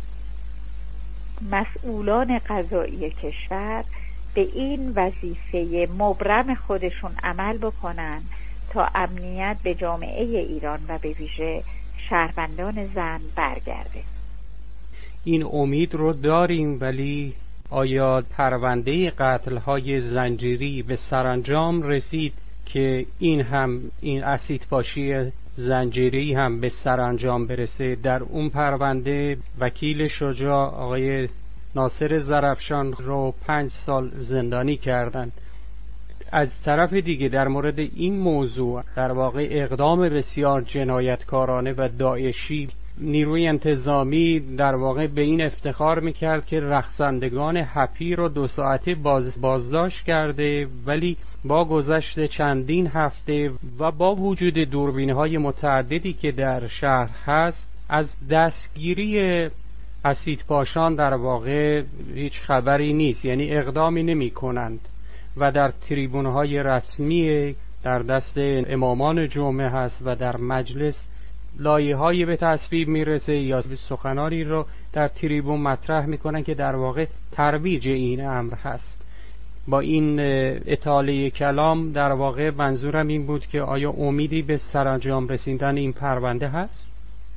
مسئولان قضایی کشور به این وظیفه مبرم خودشون عمل بکنن تا امنیت به جامعه ایران و به ویژه شهروندان زن برگرده. این امید رو داریم، ولی آیا پرونده قتل‌های زنجیری به سرانجام رسید که این هم این اسیدپاشی زنجیری هم به سرانجام برسه؟ در اون پرونده وکیل شجاع آقای ناصر زرفشان رو پنج سال زندانی کردند. از طرف دیگه در مورد این موضوع در واقع اقدام بسیار جنایتکارانه و داعشی، نیروی انتظامی در واقع به این افتخار میکرد که رقصندگان هپی رو دو ساعته باز بازداشت کرده، ولی با گذشت چندین هفته و با وجود دوربین‌های متعددی که در شهر هست از دستگیری اسیدپاشان در واقع هیچ خبری نیست، یعنی اقدامی نمی کنند و در تریبون‌های رسمی در دست امامان جمعه هست و در مجلس لایحه‌ای به تصویب میرسه یا سخنانی رو در تریبون مطرح میکنن که در واقع ترویج این امر هست. با این اطاله کلام در واقع منظورم این بود که آیا امیدی به سرانجام رسیدن این پرونده هست؟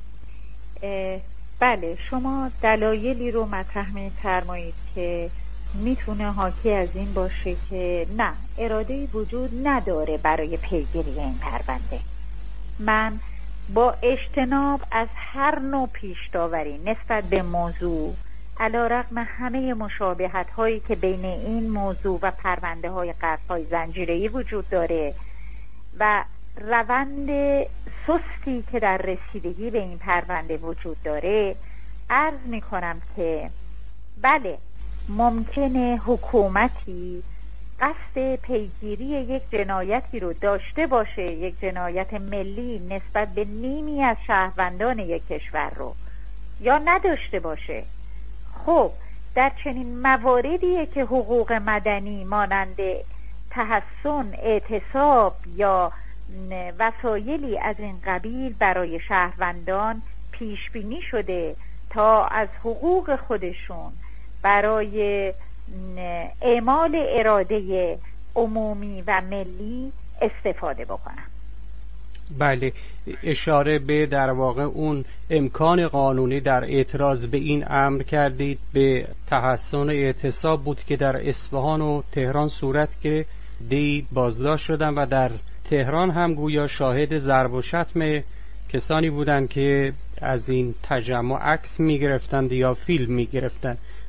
بله، شما دلایلی رو مطرح می‌فرمایید که میتونه حاکی از این باشه که نه، اراده‌ای وجود نداره برای پیگیری این پرونده. من با اجتناب از هر نوع پیش‌داوری نسبت به موضوع، علی‌رغم همه مشابهت هایی که بین این موضوع و پرونده های قتل‌های زنجیره‌ای وجود داره و روند سستی که در رسیدگی به این پرونده وجود داره، عرض می کنم که بله، ممکنه حکومتی قصد پیگیری یک جنایتی رو داشته باشه، یک جنایت ملی نسبت به نیمی از شهروندان یک کشور رو، یا نداشته باشه. خب در چنین مواردیه که حقوق مدنی مانند تحصن، اعتصاب یا وسایلی از این قبیل برای شهروندان پیش بینی شده تا از حقوق خودشون برای اعمال اراده عمومی و ملی استفاده بکنن. بله، اشاره به در واقع اون امکان قانونی در اعتراض به این امر کردید. به تحصن اعتصاب بود که در اصفهان و تهران صورت گرفت، دید بازداشت شدن و در تهران هم گویا شاهد ضرب و شتم کسانی بودند که از این تجمع عکس می‌گرفتند یا فیلم می‌گرفتند.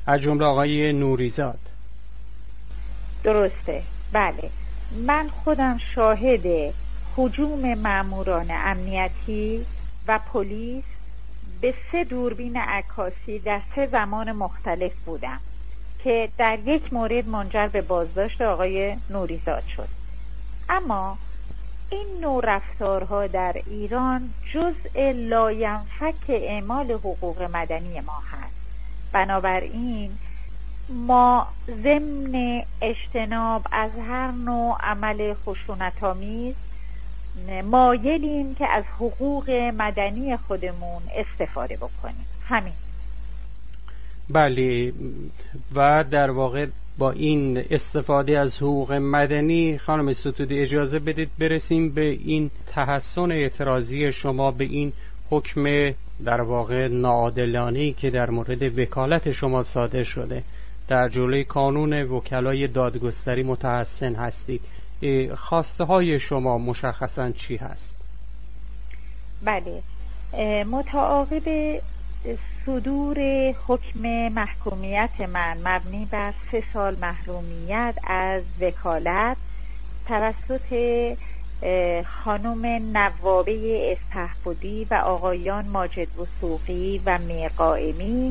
از جمله آقای نوریزاد. درسته، بله. من خودم شاهد هجوم ماموران امنیتی و پلیس به سه دوربین عکاسی در سه زمان مختلف بودم که در یک مورد منجر به بازداشت آقای نوریزاد شد. اما این نوع رفتارها در ایران جزء لاینفک اعمال حقوق مدنی ما هست. بنابراین ما ضمن اجتناب از هر نوع عمل خشونت‌آمیز مایلیم که از حقوق مدنی خودمون استفاده بکنیم. همین. بله، و در واقع با این استفاده از حقوق مدنی خانم ستودی اجازه بدید برسیم به این تحسن اعتراضی شما به این حکم در واقع ناعادلانه‌ای که در مورد وکالت شما صادر شده. در جلوی کانون وکلای دادگستری متحسن هستید. خواسته های شما مشخصاً چی هست؟ بله، متعاقب صدور حکم محکومیت من مبنی بر سه سال محرومیت از وکالت توسط خانم نوابه اسپهبدی و آقایان ماجد وثوقی و میرقائمی،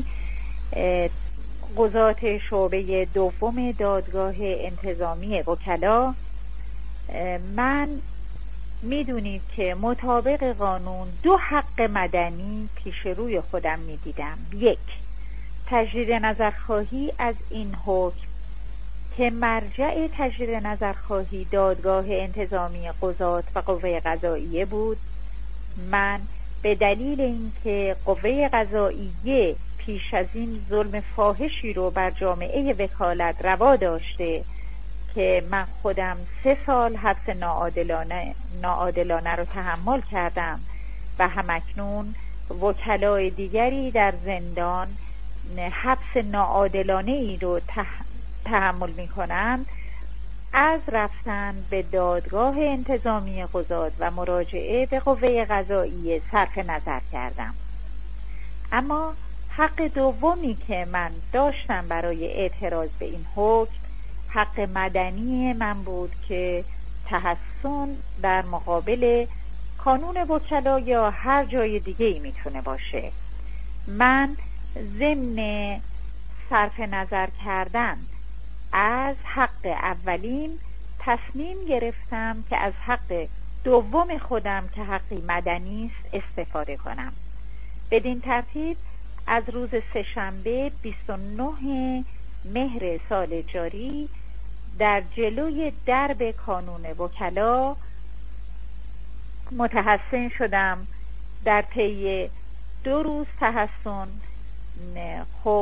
قضات شعبه دوم دادگاه انتظامی وکلا، من میدونید که مطابق قانون دو حق مدنی پیش روی خودم میدیدم. یک، تجدید نظرخواهی از این حکم که مرجع تجدید نظرخواهی دادگاه انتظامی قضات و قوه قضاییه بود. من به دلیل اینکه قوه قضاییه پیش از این ظلم فاحشی رو بر جامعه وکالت روا داشته که من خودم سه سال حبس ناعادلانه ناعادلانه رو تحمل کردم و همکنون وکلای دیگری در زندان حبس ناعادلانه ای رو تحمل می کنند، از رفتن به دادگاه انتظامی قضات و مراجعه به قوه قضاییه صرف نظر کردم. اما حق دومی که من داشتم برای اعتراض به این حکم حق مدنی من بود که تحسن در مقابل کانون وکلا یا هر جای دیگه ای میتونه باشه. من ضمن صرف نظر کردن از حق اولیم تصمیم گرفتم که از حق دوم خودم که حقی مدنی است استفاده کنم. بدین ترتیب از روز سه‌شنبه بیست و نه مهر سال جاری در جلوی درب کانون وکلا متحسن شدم. در طی دو روز تحسن خب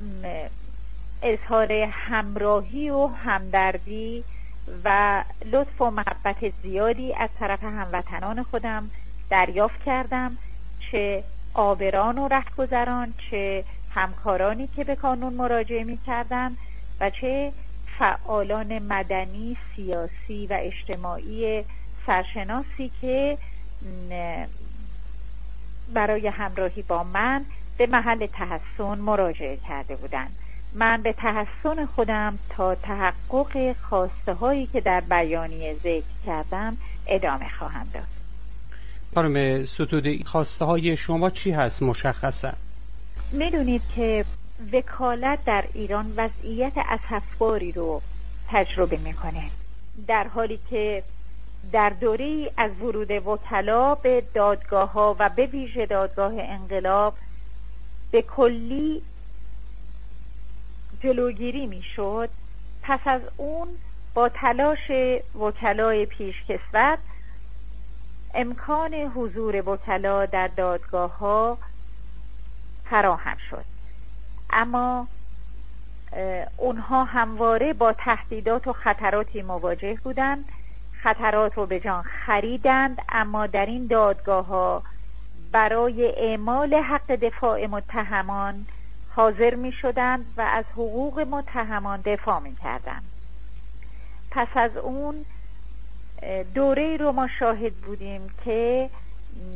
اظهار همراهی و همدردی و لطف و محبت زیادی از طرف هموطنان خودم دریافت کردم، چه عابران و رهگذران، چه همکارانی که به کانون مراجعه می کردن و چه فعالان مدنی، سیاسی و اجتماعی سرشناسی که برای همراهی با من به محل تحسن مراجعه کرده بودند. من به تحسن خودم تا تحقق خواسته هایی که در بیانیه ذکر کردم ادامه خواهم داد. خانم ستودی، خواسته های شما چی هست مشخصا؟ میدونید که وکالت در ایران وضعیت اسفباری رو تجربه میکنه، در حالی که در دوره‌ای از ورود وکلا به دادگاه ها و به ویژه دادگاه انقلاب به کلی جلوگیری میشد. پس از اون با تلاش وکلای پیشکسوت امکان حضور وکلا در دادگاه ها فراهم شد، اما اونها همواره با تهدیدات و خطراتی مواجه بودند. خطرات رو به جان خریدند، اما در این دادگاه ها برای اعمال حق دفاع متهمان حاضر می شدند و از حقوق متهمان دفاع می کردند. پس از اون دوره رو ما شاهد بودیم که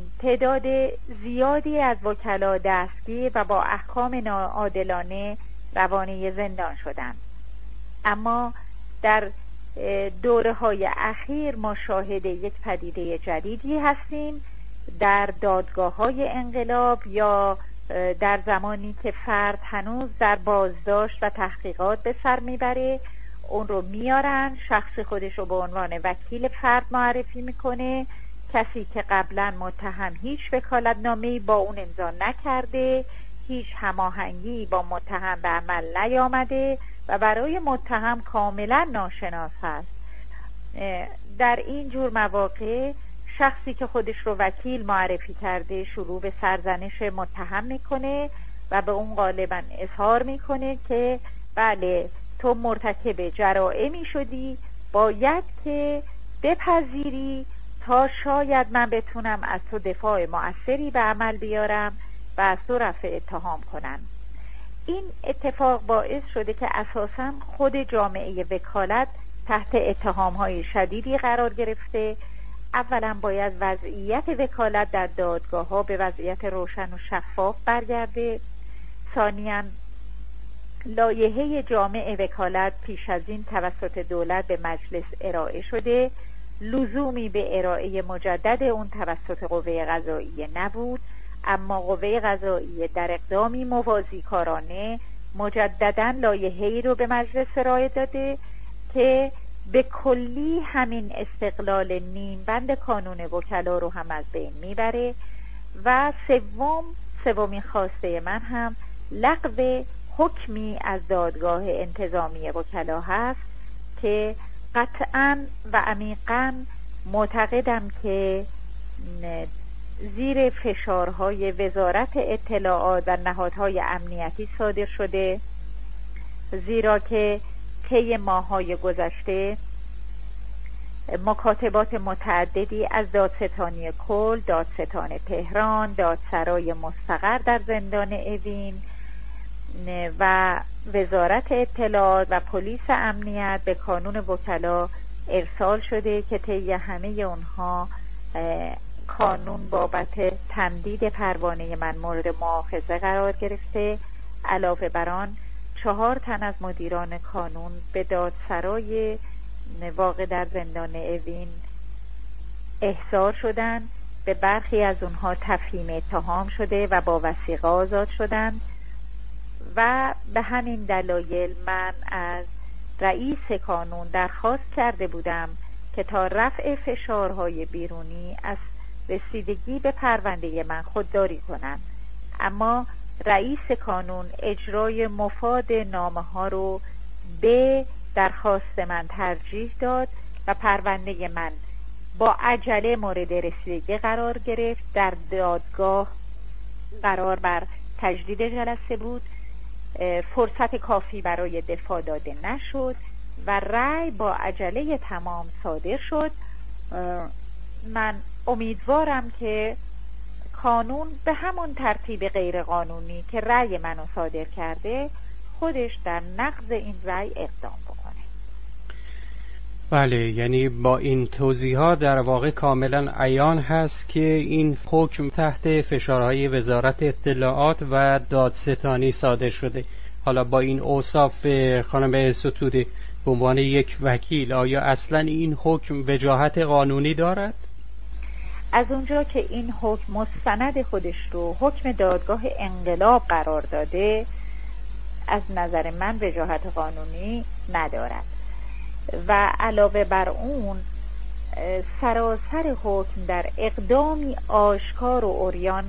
تعداد زیادی از وکلا دستگیر و با احکام ناعادلانه روانه زندان شدند. اما در دوره های اخیر ما شاهد یک پدیده جدیدی هستیم در دادگاه های انقلاب یا در زمانی که فرد هنوز در بازداشت و تحقیقات به سر میبره، اون رو میارن، شخص خودش رو به عنوان وکیل فرد معرفی میکنه، کسی که قبلا متهم هیچ وکالتنامه‌ای با اون امضا نکرده، هیچ هماهنگی با متهم به عمل نیامده و برای متهم کاملا ناشناس هست. در این جور مواقع شخصی که خودش رو وکیل معرفی کرده شروع به سرزنش متهم میکنه و به اون غالبا اظهار میکنه که بله تو مرتکب جرائمی شدی، باید که بپذیری تا شاید من بتونم از تو دفاع مؤثری به عمل بیارم و از تو رفع اتهام کنم. این اتفاق باعث شده که اساساً خود جامعه وکالت تحت اتهام‌های شدیدی قرار گرفته. اولا باید وضعیت وکالت در دادگاه‌ها به وضعیت روشن و شفاف برگرده. ثانیاً لایحه جامع وکالت پیش از این توسط دولت به مجلس ارائه شده، لزومی به ارائه مجدد اون توسط قوه قضاییه نبود، اما قوه قضاییه در اقدامی موازی کارانه مجدداً لایحه‌ای رو به مجلس ارائه داده که به کلی همین استقلال نیم بند کانون وکلا رو هم از بین میبره. و سوم سومین خواسته من هم لغو حکمی از دادگاه انتظامی وکلا هست که قطعاً و عمیقاً معتقدم که زیر فشارهای وزارت اطلاعات و نهادهای امنیتی صادر شده، زیرا که طی ماه‌های گذشته مکاتبات متعددی از دادستانی کل، دادستان تهران، دادسرای مستقر در زندان اوین و وزارت اطلاعات و پلیس امنیت به کانون وکلا ارسال شده که طی همه اونها کانون بابت تمدید پروانه من مورد مؤاخذه قرار گرفته. علاوه بر آن چهار تن از مدیران کانون به دادسرای واقع در زندان اوین احضار شدند. به برخی از اونها تفهیم اتهام شده و با وثیقه آزاد شدند و به همین دلایل من از رئیس کانون درخواست کرده بودم که تا رفع فشارهای بیرونی از رسیدگی به پرونده من خودداری کنند، اما رئیس کانون اجرای مفاد نامه ها رو به درخواست من ترجیح داد و پرونده من با عجله مورد رسیدگی قرار گرفت. در دادگاه قرار بر تجدید جلسه بود، فرصت کافی برای دفاع داده نشد و رأی با عجله تمام صادر شد. من امیدوارم که کانون به همون ترتیب غیر قانونی که رأی منو صادر کرده خودش در نقض این رأی اقدام بکنه. بله، یعنی با این توضیحات در واقع کاملا عیان هست که این حکم تحت فشارهای وزارت اطلاعات و دادستانی صادر شده. حالا با این اوصاف خانم ستوده به عنوان یک وکیل آیا اصلا این حکم وجاهت قانونی دارد؟ از اونجا که این حکم مستند خودش رو حکم دادگاه انقلاب قرار داده، از نظر من وجاهت قانونی ندارد و علاوه بر اون سراسر حکم در اقدامی آشکار و عریان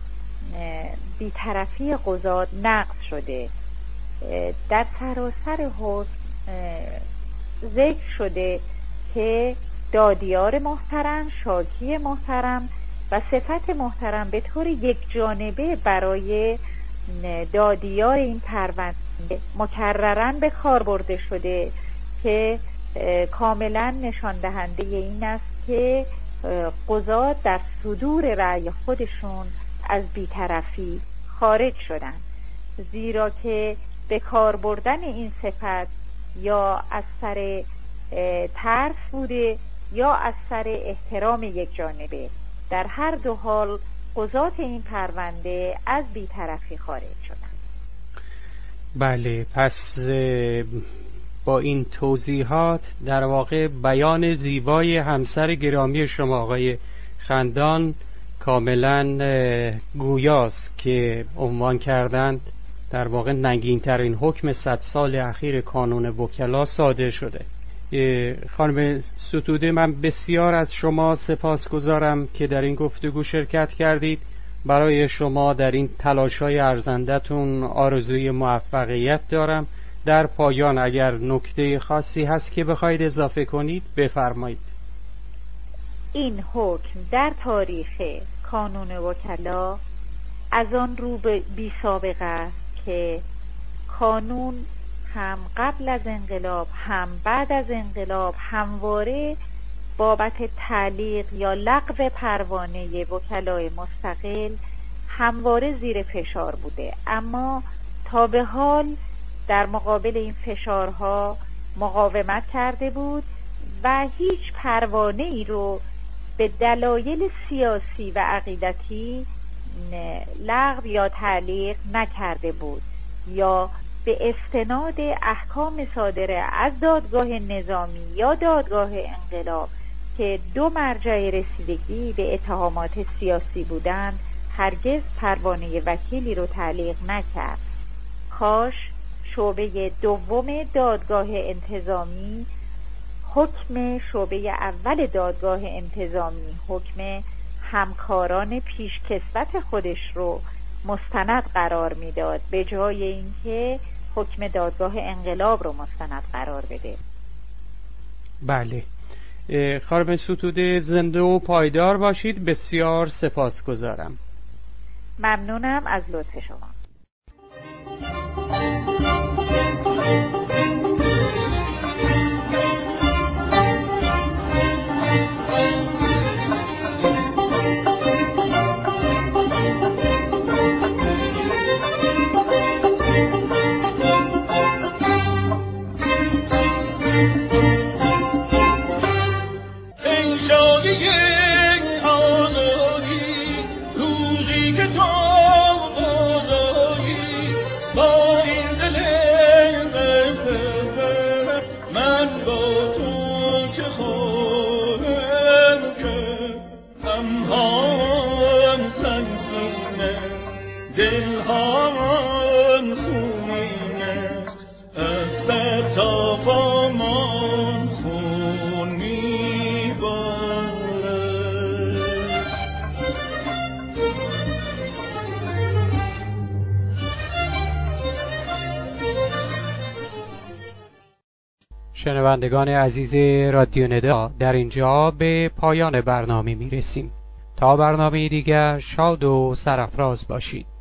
بی‌طرفی قضات نقض شده. در سراسر حکم ذکر شده که دادیار محترم، شاکی محترم و صفت محترم به طور یک جانبه برای دادیار این پرونده مکرراً به کار برده شده که کاملا نشان دهنده این است که قضات در صدور رأی خودشون از بی‌طرفی خارج شدند، زیرا که به کار بردن این صفت یا از سر ترس بوده یا از سر احترام یک جانبه. در هر دو حال قضات این پرونده از بی‌طرفی خارج شدند. بله، پس با این توضیحات در واقع بیان زیبای همسر گرامی شما آقای خندان کاملا گویاست که عنوان کردند در واقع نگین‌ترین حکم صد سال اخیر کانون وکلا صادر شده. خانم ستوده، من بسیار از شما سپاسگزارم که در این گفتگو شرکت کردید. برای شما در این تلاش‌های ارزنده‌تون آرزوی موفقیت دارم. در پایان اگر نکته خاصی هست که بخواید اضافه کنید بفرمایید. این حکم در تاریخ کانون وکلا از آن رو بی سابقه است که کانون هم قبل از انقلاب هم بعد از انقلاب همواره بابت تعلیق یا لغو پروانه وکلای مستقل همواره زیر فشار بوده، اما تا به حال در مقابل این فشارها مقاومت کرده بود و هیچ پروانه ای رو به دلایل سیاسی و عقیدتی لغو یا تعلیق نکرده بود یا به استناد احکام صادره از دادگاه نظامی یا دادگاه انقلاب که دو مرجع رسیدگی به اتهامات سیاسی بودند هرگز پروانه وکیلی رو تعلیق نکرد. کاش شعبه دوم دادگاه انتظامی حکم شعبه اول دادگاه انتظامی حکم همکاران پیشکسوت خودش رو مستند قرار میداد به جای اینکه حکم دادگاه انقلاب رو مستند قرار بده. بله، خانم ستوده زنده و پایدار باشید. بسیار سپاسگزارم. ممنونم از لطف شما. شنوندگان عزیز رادیو ندا، در اینجا به پایان برنامه می رسیم. تا برنامه دیگر شاد و سرافراز باشید.